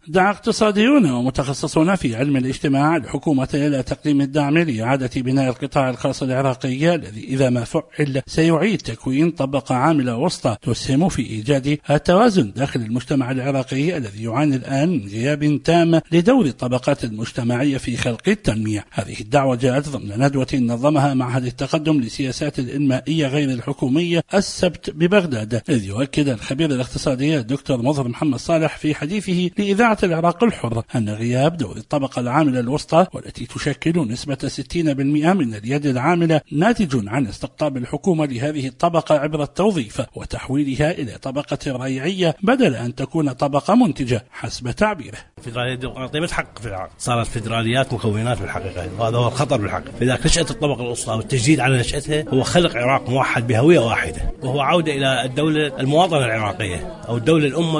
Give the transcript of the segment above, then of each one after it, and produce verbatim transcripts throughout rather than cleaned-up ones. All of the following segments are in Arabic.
دعا اقتصاديون ومتخصصون في علم الاجتماع الحكومة إلى تقديم الدعم لإعادة بناء القطاع الخاص العراقي الذي إذا ما فعل سيعيد تكوين طبقة عاملة وسطى تسهم في إيجاد التوازن داخل المجتمع العراقي الذي يعاني الآن من غياب تام لدور الطبقات المجتمعية في خلق التنمية. هذه الدعوة جاءت ضمن ندوة نظمها معهد التقدم للسياسات الإنمائية غير الحكومية السبت ببغداد، إذ يؤكد الخبير الاقتصادي الدكتور مظهر محمد صالح في حديثه لإذاعة العراق الحر أن غياب دور الطبقة العاملة الوسطى والتي تشكل نسبة ستين بالمئة من اليد العاملة ناتج عن استقطاب الحكومة لهذه الطبقة عبر التوظيف وتحويلها إلى طبقة ريعية بدل أن تكون طبقة منتجة حسب تعبيره. الفيدرالية الديمقراطية متحقق في العراق، صارت فيدراليات مكونات بالحقيقة، وهذا هو الخطر بالحقيقة. لذلك نشأة الطبقة الوسطى والتجديد على نشأتها هو خلق عراق موحد بهوية واحدة، وهو عودة إلى الدولة المواطنة العراقية أو الدولة الأمة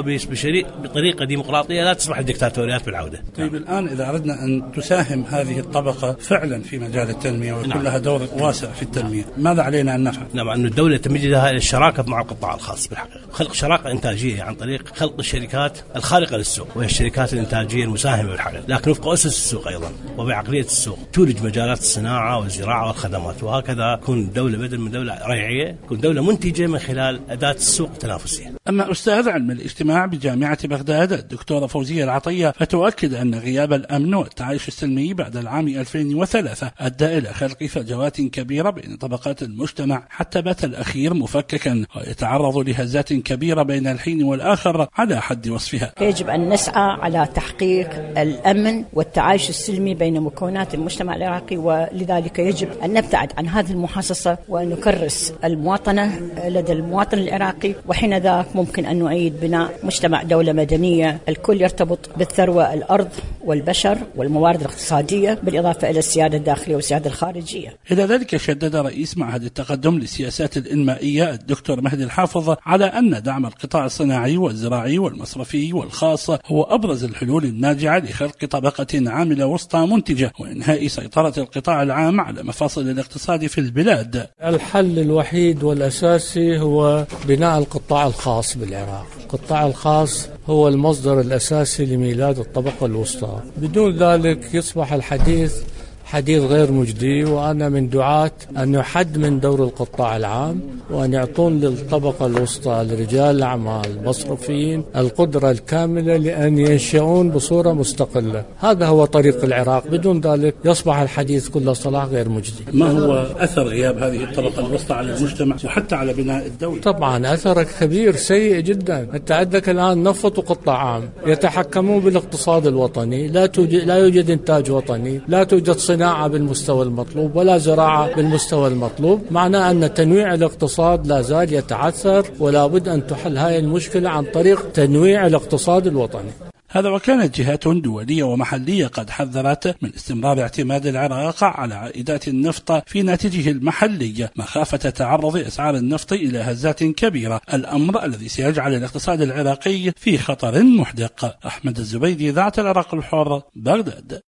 بطريقة ديمقراطية لا تسمح الدكتاتوريات بالعودة. طيب الآن إذا أردنا أن تساهم هذه الطبقة فعلا في مجال التنمية ويكون نعم. لها دور واسع في التنمية، ماذا علينا أن نفعل؟ نعم، أن الدولة تمجدها إلى الشراكة مع القطاع الخاص بالحقيقة، خلق شراكة إنتاجية عن طريق خلق الشركات الخارقة للسوق وهي الشركات الإنتاجية المساهمة بالحقيقة، لكن وفق أسس السوق أيضا وبعقلية السوق تولج مجالات الصناعة والزراعة والخدمات، وهكذا تكون الدولة بدل من دولة ريعية تكون دولة منتجة من خلال أداة السوق التنافسية. أما أستاذ علم الاجتماع بجامعة بغداد الدكتورة فوزية العطية فتؤكد أن غياب الأمن والتعايش السلمي بعد العام ألفين وثلاثة أدى إلى خلق فجوات كبيرة بين طبقات المجتمع حتى بات الأخير مفككا ويتعرض لهزات كبيرة بين الحين والآخر على حد وصفها. يجب أن نسعى على تحقيق الأمن والتعايش السلمي بين مكونات المجتمع العراقي، ولذلك يجب أن نبتعد عن هذه المحاصصة ونكرس المواطنة لدى المواطن العراقي، وحين ذاك ممكن أن نعيد بناء مجتمع دولة مدنية الكل يرتبط بالثروة الأرض والبشر والموارد الاقتصادية بالإضافة إلى السيادة الداخلية والسيادة الخارجية. إلى ذلك شدد رئيس معهد التقدم للسياسات الإنمائية الدكتور مهدي الحافظ على أن دعم القطاع الصناعي والزراعي والمصرفي والخاص هو أبرز الحلول الناجعة لخلق طبقة عاملة وسطى منتجة وإنهاء سيطرة القطاع العام على مفاصل الاقتصاد في البلاد. الحل الوحيد والأساسي هو بناء القطاع الخاص بالعراق. القطاع الخاص هو المصدر الأساسي لميلاد الطبقة الوسطى، بدون ذلك يصبح الحديث حديث غير مجدي. وأنا من دعاة أن يحد من دور القطاع العام وأن يعطون للطبقة الوسطى لرجال الأعمال المصرفيين القدرة الكاملة لأن ينشئون بصورة مستقلة. هذا هو طريق العراق، بدون ذلك يصبح الحديث كله صلاح غير مجدي. ما هو أثر غياب هذه الطبقة الوسطى على المجتمع وحتى على بناء الدولة؟ طبعا أثر كبير سيء جدا. أنت عندك الآن نفط وقطاع عام يتحكمون بالاقتصاد الوطني، لا توجد لا يوجد إنتاج وطني، لا توجد صناعة بالمستوى المطلوب ولا زراعة بالمستوى المطلوب، معناه أن تنويع الاقتصاد لا زال يتعثر، ولا بد أن تحل هذه المشكلة عن طريق تنويع الاقتصاد الوطني. هذا وكانت جهات دولية ومحلية قد حذرت من استمرار اعتماد العراق على عائدات النفط في ناتجه المحلي مخافة تعرض أسعار النفط إلى هزات كبيرة، الأمر الذي سيجعل الاقتصاد العراقي في خطر محدق. أحمد الزبيدي، إذاعة العراق الحر، بغداد.